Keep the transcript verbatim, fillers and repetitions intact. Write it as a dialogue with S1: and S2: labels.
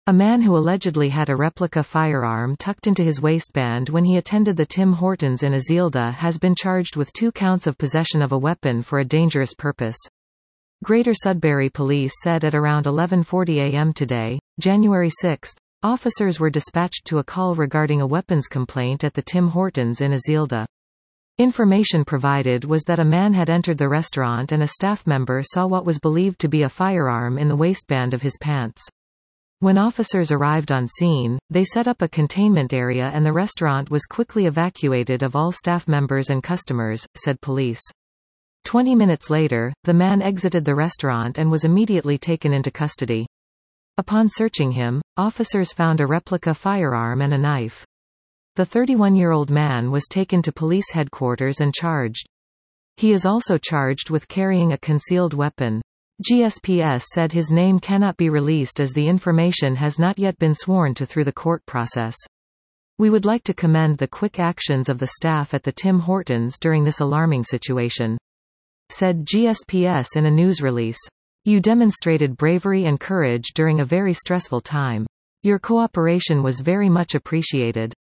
S1: A man who allegedly had a replica firearm tucked into his waistband when he attended the Tim Hortons in Azilda has been charged with two counts of possession of a weapon for a dangerous purpose. Greater Sudbury Police said at around eleven forty a m today, January sixth, officers were dispatched to a call regarding a weapons complaint at the Tim Hortons in Azilda. Information provided was that a man had entered the restaurant and a staff member saw what was believed to be a firearm in the waistband of his pants. When officers arrived on scene, they set up a containment area and the restaurant was quickly evacuated of all staff members and customers, said police. Twenty minutes later, the man exited the restaurant and was immediately taken into custody. Upon searching him, officers found a replica firearm and a knife. The thirty-one-year-old man was taken to police headquarters and charged. He is also charged with carrying a concealed weapon. G S P S said his name cannot be released as the information has not yet been sworn to through the court process. We would like to commend the quick actions of the staff at the Tim Hortons during this alarming situation, said G S P S in a news release. You demonstrated bravery and courage during a very stressful time. Your cooperation was very much appreciated.